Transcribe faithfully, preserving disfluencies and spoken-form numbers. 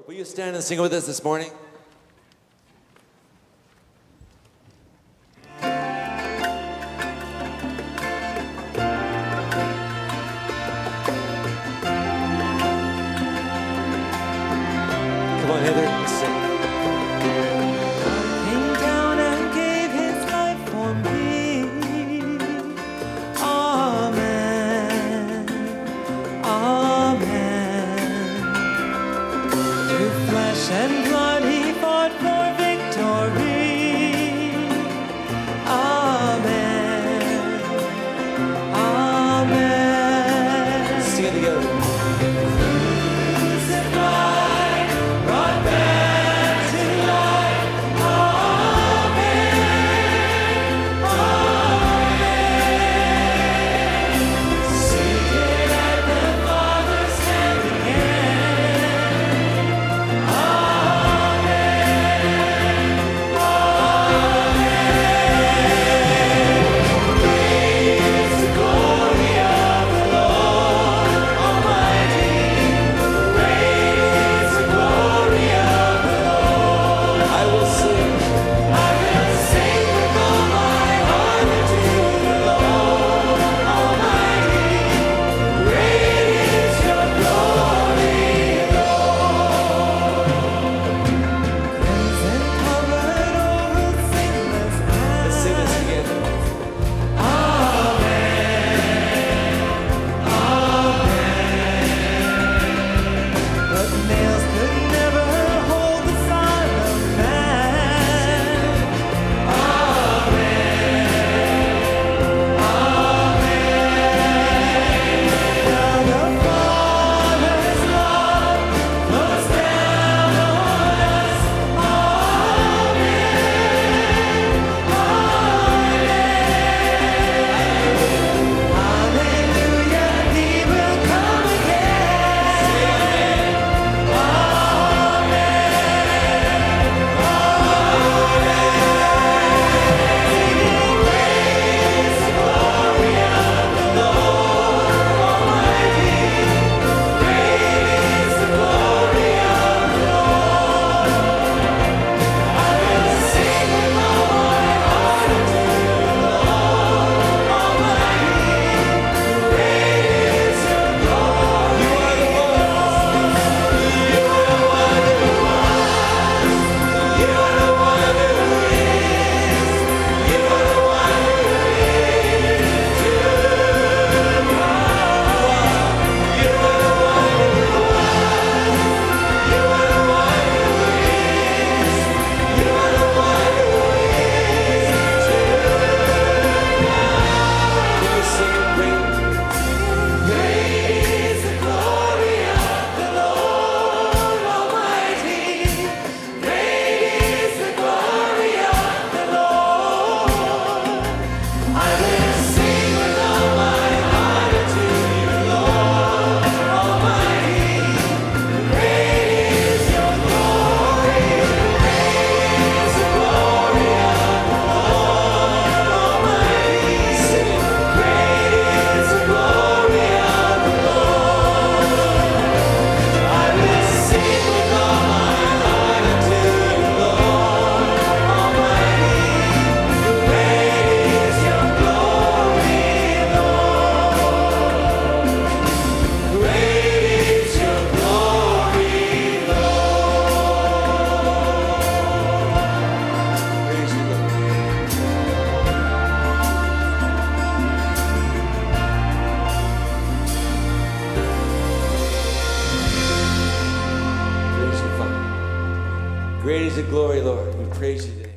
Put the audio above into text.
Will you stand and sing with us this morning? Come on, Heather, let's sing. Came down and gave his life for me. Amen. Amen. Through flesh and blood he fought for victory. Amen. Amen. Sing it together. Crucified, brought back to life. Amen. Amen. Seated at the Father's hand again. Amen. Amen. Great is the glory of the Lord Almighty. Great is the glory of the Lord. I will sing. I will sing with all my heart unto the Lord Almighty. Great is your glory, Lord. Crimson covered over sinless Let's sing this hands. together. But nails could never hold the Son of Man. Amen. Amen. Now the Father's love flows down on us. Amen. Amen. Hallelujah, He will come again. Will you sing it, great? Great is the glory of the Lord Almighty. Great is the glory of the Lord. I will sing with all my heart unto you, Lord Almighty. Great is your glory. Great is the glory of the Lord Almighty. Sing it. Great is the glory of the Lord. I will sing with all my heart unto you, Lord Almighty. Great is your glory, Lord. Great is your glory, Lord. Praise you, Lord. Praise you, Father. Great is the glory, Lord. We praise you today.